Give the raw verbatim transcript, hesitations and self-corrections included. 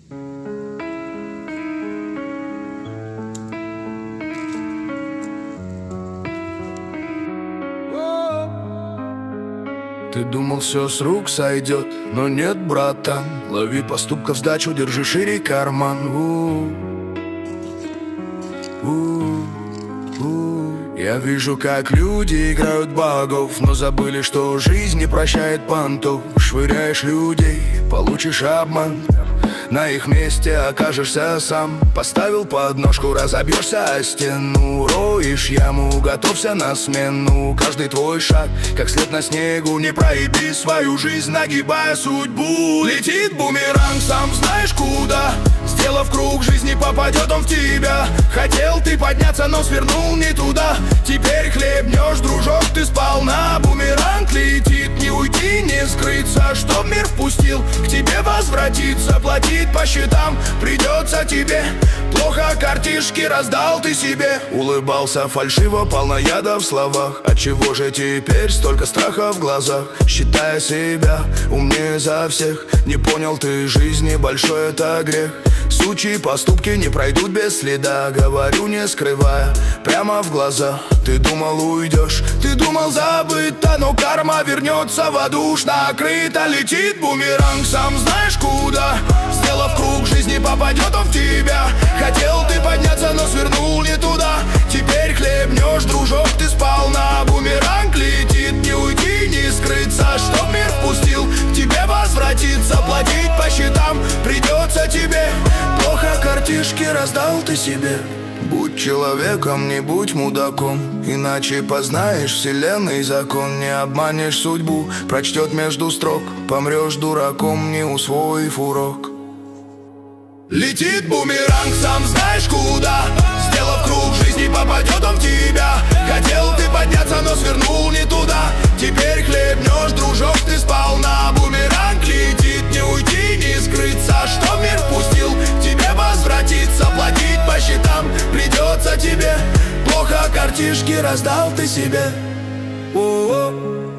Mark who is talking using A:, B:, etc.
A: Ты думал, все с рук сойдет, но нет, братан. Лови поступков сдачу, держи шире карман. У -у -у -у. Я вижу, как люди играют богов, но забыли, что жизнь не прощает понтов. Швыряешь людей, получишь обман, на их месте окажешься сам. Поставил подножку, разобьешься о стену. Роешь яму, готовься на смену. Каждый твой шаг, как след на снегу. Не проеби свою жизнь, нагибая судьбу. Летит бумеранг, сам знаешь куда. Сделав круг, жизни попадет он в тебя. Хотел ты подняться, но свернул не туда. Теперь хлебнешь, дружок, ты сполна. Бумеранг летит, не уйти, не скрыться. Чтоб мир впустил, к тебе возвратиться. Платить по счетам придется тебе. Плохо картишки раздал ты себе. Улыбался фальшиво, полно яда в словах. Отчего же теперь столько страха в глазах? Считая себя умнее за всех. Не понял ты жизни, большой это грех. Сучьи поступки не пройдут без следа. Говорю, не скрывая, прямо в глаза. Ты думал, уйдешь, ты думал, забыто, но карма вернется в аду. Уж накрыто, летит бумеранг, сам знаешь куда. Сделав круг, жизни попадет он в тебя. Хотел ты подняться, но свернул не туда. Теперь хлебнешь, дружок, ты сполна. Бумеранг летит, не уйти, не скрыться. Чтоб мир впустил, к тебе возвратиться. Платить по счетам придется тебе. Плохо картишки раздал ты себе. Будь человеком, не будь мудаком, иначе познаешь вселенной закон. Не обманешь судьбу, прочтет между строк. Помрешь дураком, не усвоив урок. Летит бумеранг, сам знаешь куда. Сделав круг, жизни попадет он в тебя. Хотел ты подняться, но свернул не туда. Теперь хлебнешь, дружок, ты сполна. Бумеранг летит, не уйти, не скрыться. Чтоб мир впустил, к тебе возвратиться. Платить по счетам придется тебе. Плохо картишки раздал ты себе. О-о-о.